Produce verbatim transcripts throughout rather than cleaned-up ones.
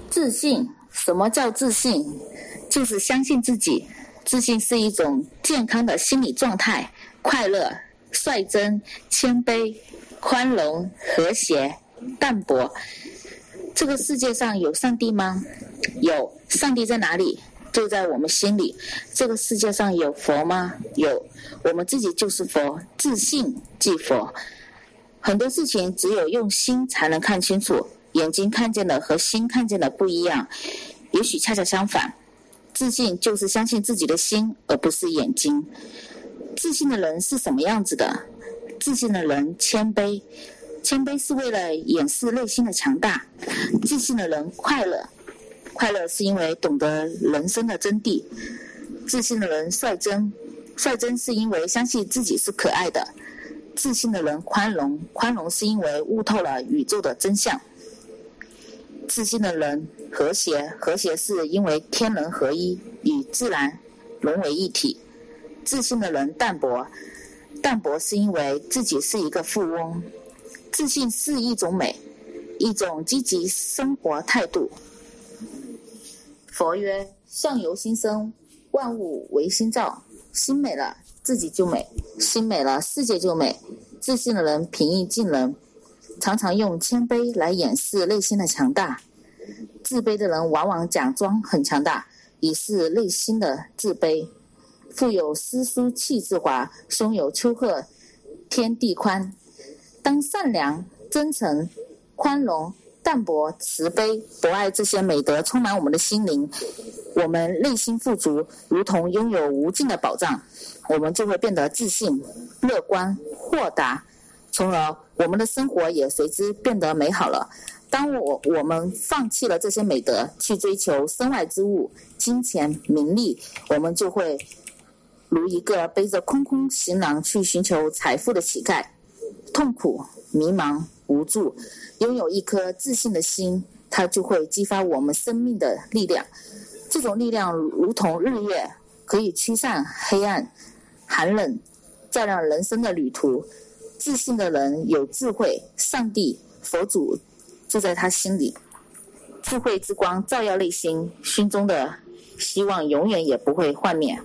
自信，什么叫自信？就是相信自己。自信是一种健康的心理状态，快乐、率真、谦卑、宽容、和谐、淡泊。这个世界上有上帝吗？有。上帝在哪里？就在我们心里。这个世界上有佛吗？有。我们自己就是佛，自信即佛。很多事情只有用心才能看清楚，眼睛看见的和心看见的不一样，也许恰恰相反。自信就是相信自己的心，而不是眼睛。自信的人是什么样子的？自信的人谦卑，谦卑是为了掩饰内心的强大。自信的人快乐，快乐是因为懂得人生的真谛。自信的人率真，率真是因为相信自己是可爱的。自信的人宽容，宽容是因为悟透了宇宙的真相。自信的人和谐，和谐是因为天人合一，与自然融为一体。自信的人淡泊，淡泊是因为自己是一个富翁。自信是一种美，一种积极生活态度。佛曰：相由心生，万物唯心造。心美了，自己就美；心美了，世界就美。自信的人平易近人，常常用谦卑来掩饰内心的强大。自卑的人往往假装很强大，以示内心的自卑。腹有诗书气自华，胸有丘壑天地宽。当善良、真诚、宽容、淡泊、慈悲、博爱这些美德充满我们的心灵，我们内心富足，如同拥有无尽的宝藏，我们就会变得自信、乐观、豁达，从而我们的生活也随之变得美好了。当我我们放弃了这些美德，去追求身外之物、金钱、名利，我们就会如一个背着空空行囊去寻求财富的乞丐，痛苦、迷茫、无助。拥有一颗自信的心，它就会激发我们生命的力量。这种力量如同日月，可以驱散黑暗、寒冷，照亮人生的旅途。自信的人有智慧，上帝、佛祖住在他心里，智慧之光照耀内心，心中的希望永远也不会幻灭。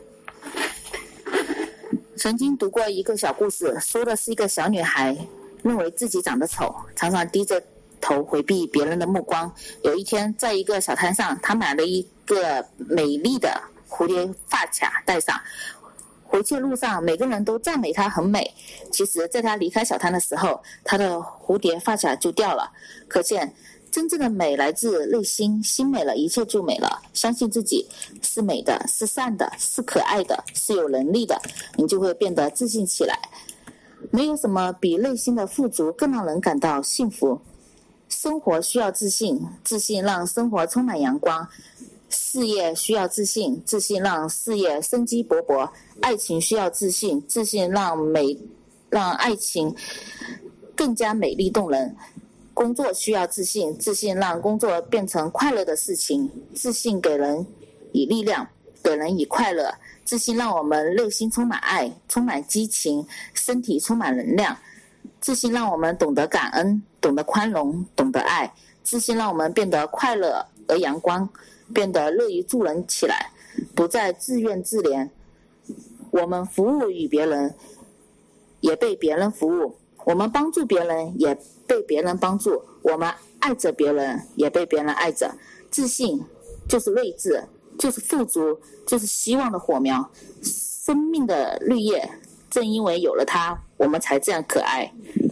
曾经读过一个小故事，说的是一个小女孩认为自己长得丑，常常低着头回避别人的目光。有一天，在一个小摊上，她买了一个美丽的蝴蝶发卡戴上。回去的路上，每个人都赞美她很美。其实在她离开小摊的时候，她的蝴蝶发卡就掉了。可见真正的美来自内心，心美了，一切就美了。相信自己是美的，是善的，是可爱的，是有能力的，你就会变得自信起来。没有什么比内心的富足更让人感到幸福。生活需要自信，自信让生活充满阳光；事业需要自信，自信让事业生机勃勃；爱情需要自信，自信让美让爱情更加美丽动人；工作需要自信，自信让工作变成快乐的事情。自信给人以力量，给人以快乐。自信让我们内心充满爱，充满激情，身体充满能量。自信让我们懂得感恩，懂得宽容，懂得爱。自信让我们变得快乐而阳光，变得乐于助人起来，不再自怨自怜。我们服务于别人，也被别人服务；我们帮助别人，也被别人帮助；我们爱着别人，也被别人爱着。自信就是睿智，就是富足，就是希望的火苗，生命的绿叶。正因为有了它，我们才这样可爱。